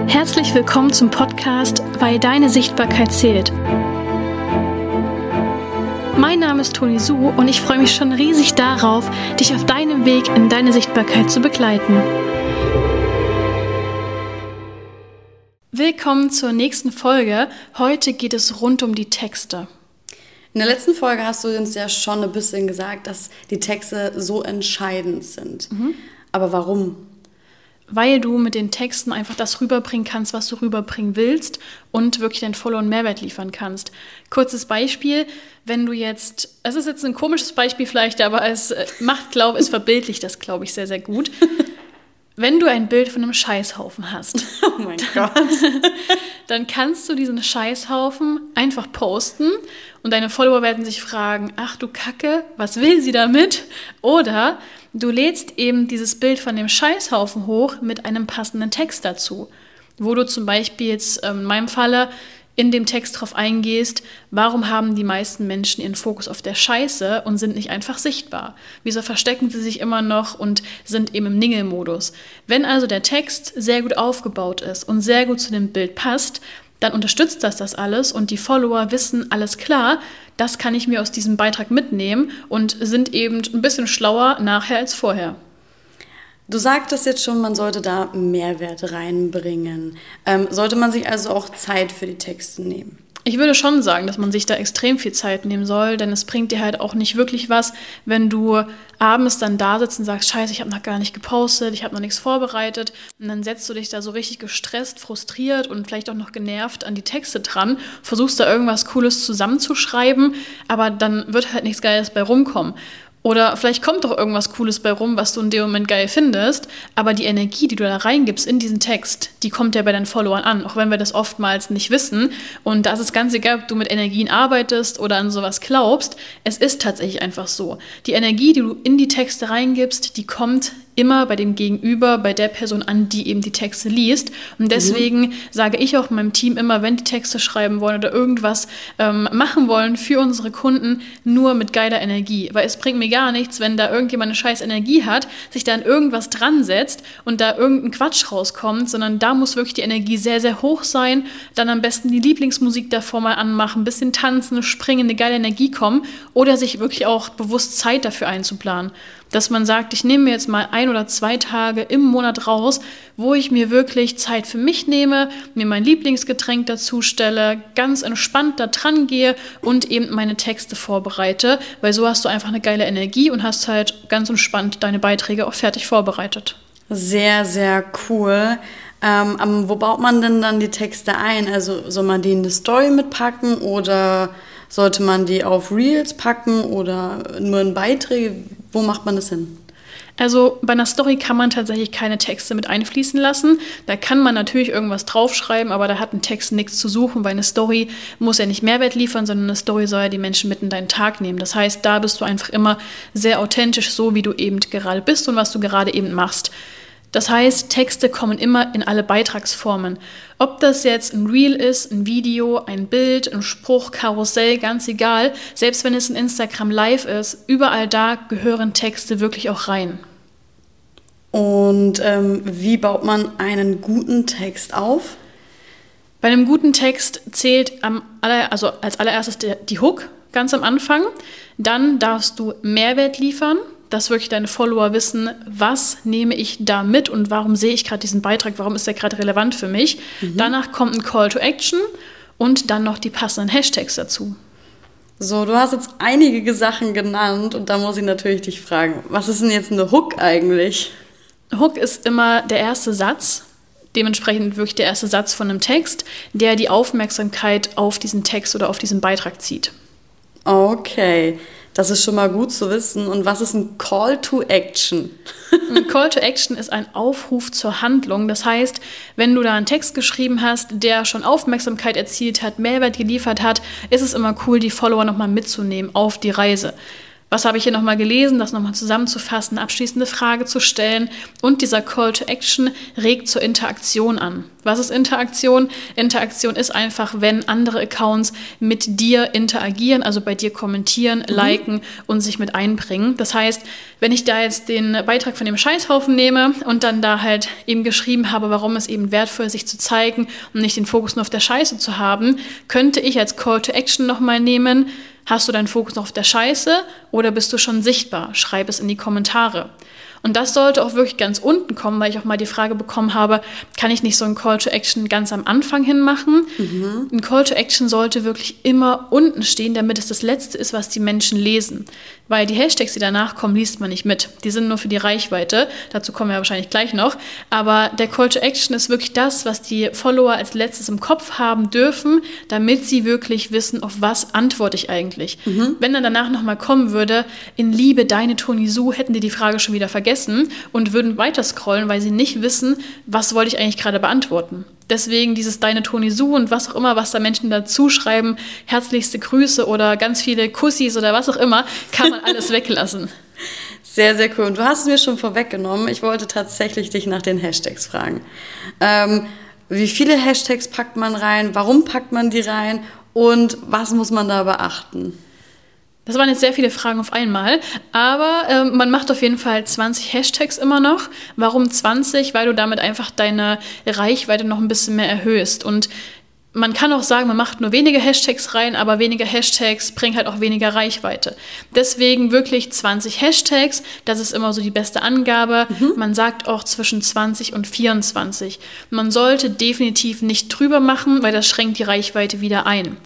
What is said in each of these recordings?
Herzlich willkommen zum Podcast Weil deine Sichtbarkeit zählt. Mein Name ist Toni Su und ich freue mich schon riesig darauf, dich auf deinem Weg in deine Sichtbarkeit zu begleiten. Willkommen zur nächsten Folge. Heute geht es rund um die Texte. In der letzten Folge hast du uns ja schon ein bisschen gesagt, dass die Texte so entscheidend sind. Aber warum? Weil du mit den Texten einfach das rüberbringen kannst, was du rüberbringen willst und wirklich deinen Followern Mehrwert liefern kannst. Kurzes Beispiel, wenn du jetzt, es ist jetzt ein komisches Beispiel vielleicht, aber es verbildlicht das, glaube ich, sehr, sehr gut. Wenn du ein Bild von einem Scheißhaufen hast, oh mein Gott, dann kannst du diesen Scheißhaufen einfach posten und deine Follower werden sich fragen, ach du Kacke, was will sie damit? Oder du lädst eben dieses Bild von dem Scheißhaufen hoch mit einem passenden Text dazu, wo du zum Beispiel jetzt in meinem Falle in dem Text drauf eingehst, warum haben die meisten Menschen ihren Fokus auf der Scheiße und sind nicht einfach sichtbar? Wieso verstecken sie sich immer noch und sind eben im Ningelmodus? Wenn also der Text sehr gut aufgebaut ist und sehr gut zu dem Bild passt, dann unterstützt das alles und die Follower wissen, alles klar, das kann ich mir aus diesem Beitrag mitnehmen und sind eben ein bisschen schlauer nachher als vorher. Du sagtest jetzt schon, man sollte da Mehrwert reinbringen. Sollte man sich also auch Zeit für die Texte nehmen? Ich würde schon sagen, dass man sich da extrem viel Zeit nehmen soll, denn es bringt dir halt auch nicht wirklich was, wenn du abends dann da sitzt und sagst, scheiße, ich habe noch gar nicht gepostet, ich habe noch nichts vorbereitet und dann setzt du dich da so richtig gestresst, frustriert und vielleicht auch noch genervt an die Texte dran, versuchst da irgendwas Cooles zusammenzuschreiben, aber dann wird halt nichts Geiles bei rumkommen. Oder vielleicht kommt doch irgendwas Cooles bei rum, was du in dem Moment geil findest, aber die Energie, die du da reingibst in diesen Text, die kommt ja bei deinen Followern an, auch wenn wir das oftmals nicht wissen. Und da ist es ganz egal, ob du mit Energien arbeitest oder an sowas glaubst. Es ist tatsächlich einfach so. Die Energie, die du in die Texte reingibst, die kommt immer bei dem Gegenüber, bei der Person an, die eben die Texte liest. Und deswegen sage ich auch meinem Team immer, wenn die Texte schreiben wollen oder irgendwas machen wollen für unsere Kunden, nur mit geiler Energie. Weil es bringt mir gar nichts, wenn da irgendjemand eine scheiß Energie hat, sich da an irgendwas dran setzt und da irgendein Quatsch rauskommt, sondern da muss wirklich die Energie sehr, sehr hoch sein. Dann am besten die Lieblingsmusik davor mal anmachen, ein bisschen tanzen, springen, eine geile Energie kommen oder sich wirklich auch bewusst Zeit dafür einzuplanen. Dass man sagt, ich nehme mir jetzt mal 1 oder 2 Tage im Monat raus, wo ich mir wirklich Zeit für mich nehme, mir mein Lieblingsgetränk dazu stelle, ganz entspannt da dran gehe und eben meine Texte vorbereite, weil so hast du einfach eine geile Energie und hast halt ganz entspannt deine Beiträge auch fertig vorbereitet. Sehr, sehr cool. Wo baut man denn dann die Texte ein? Also soll man die in eine Story mitpacken oder sollte man die auf Reels packen oder nur in Beiträge? Wo macht man das hin? Also bei einer Story kann man tatsächlich keine Texte mit einfließen lassen. Da kann man natürlich irgendwas draufschreiben, aber da hat ein Text nichts zu suchen, weil eine Story muss ja nicht Mehrwert liefern, sondern eine Story soll ja die Menschen mit in deinen Tag nehmen. Das heißt, da bist du einfach immer sehr authentisch, so wie du eben gerade bist und was du gerade eben machst. Das heißt, Texte kommen immer in alle Beitragsformen. Ob das jetzt ein Reel ist, ein Video, ein Bild, ein Spruch, Karussell, ganz egal. Selbst wenn es ein Instagram Live ist, überall da gehören Texte wirklich auch rein. Und wie baut man einen guten Text auf? Bei einem guten Text zählt als allererstes die Hook ganz am Anfang. Dann darfst du Mehrwert liefern, dass wirklich deine Follower wissen, was nehme ich da mit und warum sehe ich gerade diesen Beitrag, warum ist der gerade relevant für mich. Danach kommt ein Call to Action und dann noch die passenden Hashtags dazu. So, du hast jetzt einige Sachen genannt und da muss ich natürlich dich fragen, was ist denn jetzt eine Hook eigentlich? Hook ist immer der erste Satz, dementsprechend wirklich der erste Satz von einem Text, der die Aufmerksamkeit auf diesen Text oder auf diesen Beitrag zieht. Okay, das ist schon mal gut zu wissen. Und was ist ein Call to Action? Ein Call to Action ist ein Aufruf zur Handlung. Das heißt, wenn du da einen Text geschrieben hast, der schon Aufmerksamkeit erzielt hat, Mehrwert geliefert hat, ist es immer cool, die Follower nochmal mitzunehmen auf die Reise. Was habe ich hier nochmal gelesen, das nochmal zusammenzufassen, eine abschließende Frage zu stellen und dieser Call to Action regt zur Interaktion an. Was ist Interaktion? Interaktion ist einfach, wenn andere Accounts mit dir interagieren, also bei dir kommentieren, liken und sich mit einbringen. Das heißt, wenn ich da jetzt den Beitrag von dem Scheißhaufen nehme und dann da halt eben geschrieben habe, warum es eben wertvoll ist, sich zu zeigen und nicht den Fokus nur auf der Scheiße zu haben, könnte ich als Call to Action nochmal nehmen: Hast du deinen Fokus noch auf der Scheiße oder bist du schon sichtbar? Schreib es in die Kommentare. Und das sollte auch wirklich ganz unten kommen, weil ich auch mal die Frage bekommen habe, kann ich nicht so ein Call to Action ganz am Anfang hin machen? Ein Call to Action sollte wirklich immer unten stehen, damit es das Letzte ist, was die Menschen lesen. Weil die Hashtags, die danach kommen, liest man nicht mit. Die sind nur für die Reichweite. Dazu kommen wir wahrscheinlich gleich noch. Aber der Call to Action ist wirklich das, was die Follower als letztes im Kopf haben dürfen, damit sie wirklich wissen, auf was antworte ich eigentlich. Wenn dann danach nochmal kommen würde, in Liebe, deine Toni Su, hätten die Frage schon wieder vergessen und würden weiter scrollen, weil sie nicht wissen, was wollte ich eigentlich gerade beantworten. Deswegen dieses deine Toni Su und was auch immer, was da Menschen dazu schreiben, herzlichste Grüße oder ganz viele Kussis oder was auch immer, kann man alles weglassen. Sehr, sehr cool. Und du hast es mir schon vorweggenommen. Ich wollte tatsächlich dich nach den Hashtags fragen. Wie viele Hashtags packt man rein? Warum packt man die rein? Und was muss man da beachten? Das waren jetzt sehr viele Fragen auf einmal, aber man macht auf jeden Fall 20 Hashtags immer noch. Warum 20? Weil du damit einfach deine Reichweite noch ein bisschen mehr erhöhst. Und man kann auch sagen, man macht nur wenige Hashtags rein, aber weniger Hashtags bringen halt auch weniger Reichweite. Deswegen wirklich 20 Hashtags, das ist immer so die beste Angabe. Man sagt auch zwischen 20 und 24. Man sollte definitiv nicht drüber machen, weil das schränkt die Reichweite wieder ein.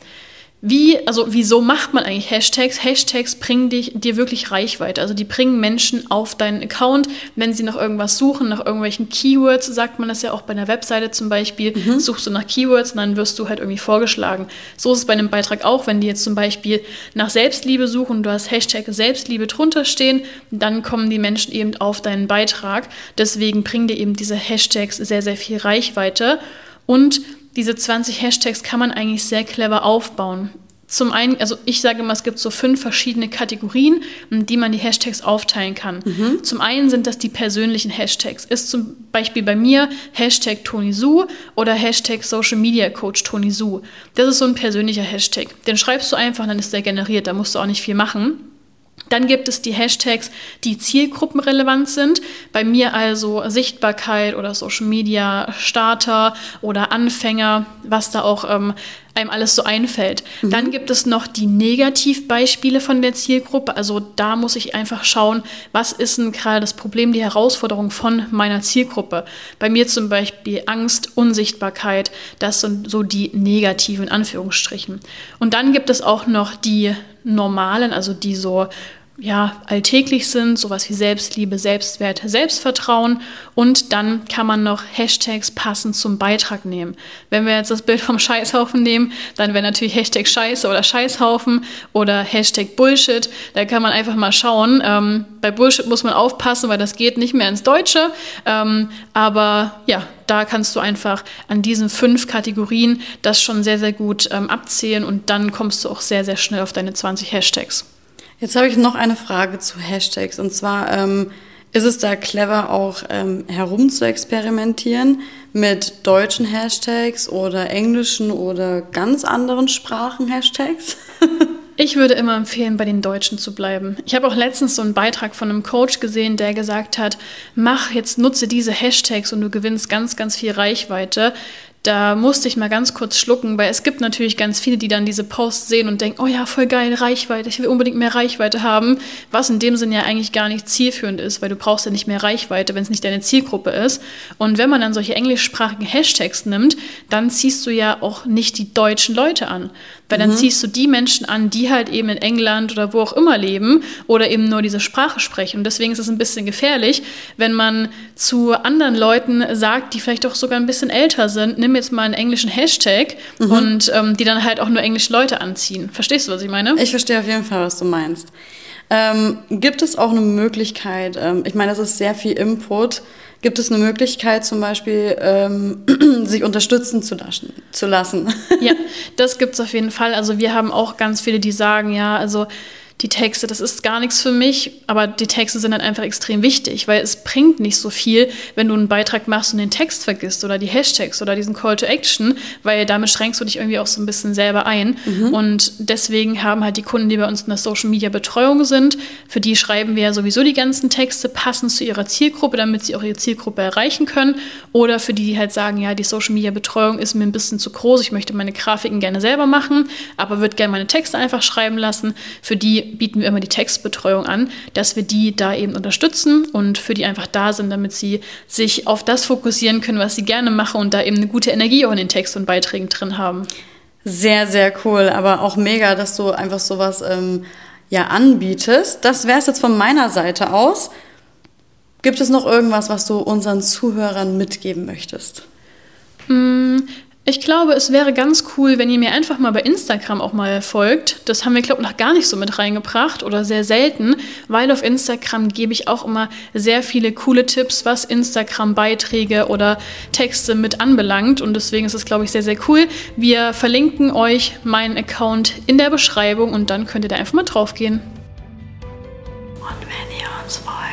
Wieso macht man eigentlich Hashtags? Hashtags bringen dir wirklich Reichweite. Also die bringen Menschen auf deinen Account, wenn sie nach irgendwas suchen, nach irgendwelchen Keywords, sagt man das ja auch bei einer Webseite zum Beispiel, suchst du nach Keywords und dann wirst du halt irgendwie vorgeschlagen. So ist es bei einem Beitrag auch, wenn die jetzt zum Beispiel nach Selbstliebe suchen und du hast Hashtag Selbstliebe drunter stehen, dann kommen die Menschen eben auf deinen Beitrag. Deswegen bringen dir eben diese Hashtags sehr, sehr viel Reichweite. Und diese 20 Hashtags kann man eigentlich sehr clever aufbauen. Zum einen, also ich sage immer, es gibt so 5 verschiedene Kategorien, in die man die Hashtags aufteilen kann. Zum einen sind das die persönlichen Hashtags. Ist zum Beispiel bei mir Hashtag Toni Su oder Hashtag Social Media Coach Toni Su. Das ist so ein persönlicher Hashtag. Den schreibst du einfach, dann ist der generiert, da musst du auch nicht viel machen. Dann gibt es die Hashtags, die zielgruppenrelevant sind. Bei mir also Sichtbarkeit oder Social Media Starter oder Anfänger, was da auch einem alles so einfällt. Dann gibt es noch die Negativbeispiele von der Zielgruppe. Also da muss ich einfach schauen, was ist denn gerade das Problem, die Herausforderung von meiner Zielgruppe. Bei mir zum Beispiel Angst, Unsichtbarkeit, das sind so die negativen in Anführungsstrichen. Und dann gibt es auch noch die normalen, also die so alltäglich sind, sowas wie Selbstliebe, Selbstwert, Selbstvertrauen, und dann kann man noch Hashtags passend zum Beitrag nehmen. Wenn wir jetzt das Bild vom Scheißhaufen nehmen, dann wäre natürlich Hashtag Scheiße oder Scheißhaufen oder Hashtag Bullshit. Da kann man einfach mal schauen. Bei Bullshit muss man aufpassen, weil das geht nicht mehr ins Deutsche. Aber ja, da kannst du einfach an diesen 5 Kategorien das schon sehr, sehr gut abzählen und dann kommst du auch sehr, sehr schnell auf deine 20 Hashtags. Jetzt habe ich noch eine Frage zu Hashtags. Und zwar ist es da clever, auch herum zu experimentieren mit deutschen Hashtags oder englischen oder ganz anderen Sprachen-Hashtags? Ich würde immer empfehlen, bei den Deutschen zu bleiben. Ich habe auch letztens so einen Beitrag von einem Coach gesehen, der gesagt hat, nutze diese Hashtags und du gewinnst ganz, ganz viel Reichweite. Da musste ich mal ganz kurz schlucken, weil es gibt natürlich ganz viele, die dann diese Posts sehen und denken, oh ja, voll geil, Reichweite, ich will unbedingt mehr Reichweite haben, was in dem Sinn ja eigentlich gar nicht zielführend ist, weil du brauchst ja nicht mehr Reichweite, wenn es nicht deine Zielgruppe ist. Und wenn man dann solche englischsprachigen Hashtags nimmt, dann ziehst du ja auch nicht die deutschen Leute an, weil dann ziehst du die Menschen an, die halt eben in England oder wo auch immer leben oder eben nur diese Sprache sprechen. Und deswegen ist es ein bisschen gefährlich, wenn man zu anderen Leuten sagt, die vielleicht auch sogar ein bisschen älter sind, nimm jetzt mal einen englischen Hashtag und die dann halt auch nur englische Leute anziehen. Verstehst du, was ich meine? Ich verstehe auf jeden Fall, was du meinst. Gibt es auch eine Möglichkeit, ich meine, das ist sehr viel Input, gibt es eine Möglichkeit zum Beispiel, sich unterstützen zu lassen? Ja, das gibt es auf jeden Fall. Also wir haben auch ganz viele, die sagen, ja, also die Texte, das ist gar nichts für mich, aber die Texte sind dann einfach extrem wichtig, weil es bringt nicht so viel, wenn du einen Beitrag machst und den Text vergisst oder die Hashtags oder diesen Call to Action, weil damit schränkst du dich irgendwie auch so ein bisschen selber ein. Und deswegen haben halt die Kunden, die bei uns in der Social-Media-Betreuung sind, für die schreiben wir ja sowieso die ganzen Texte passend zu ihrer Zielgruppe, damit sie auch ihre Zielgruppe erreichen können. Oder für die, die halt sagen, ja, die Social-Media-Betreuung ist mir ein bisschen zu groß, ich möchte meine Grafiken gerne selber machen, aber würde gerne meine Texte einfach schreiben lassen. Für die bieten wir immer die Textbetreuung an, dass wir die da eben unterstützen und für die einfach da sind, damit sie sich auf das fokussieren können, was sie gerne machen und da eben eine gute Energie auch in den Text und Beiträgen drin haben. Sehr, sehr cool, aber auch mega, dass du einfach sowas anbietest. Das wäre es jetzt von meiner Seite aus. Gibt es noch irgendwas, was du unseren Zuhörern mitgeben möchtest? Ich glaube, es wäre ganz cool, wenn ihr mir einfach mal bei Instagram auch mal folgt. Das haben wir, glaube ich, noch gar nicht so mit reingebracht oder sehr selten, weil auf Instagram gebe ich auch immer sehr viele coole Tipps, was Instagram-Beiträge oder Texte mit anbelangt. Und deswegen ist es, glaube ich, sehr, sehr cool. Wir verlinken euch meinen Account in der Beschreibung und dann könnt ihr da einfach mal drauf gehen. Und wenn ihr uns wollt,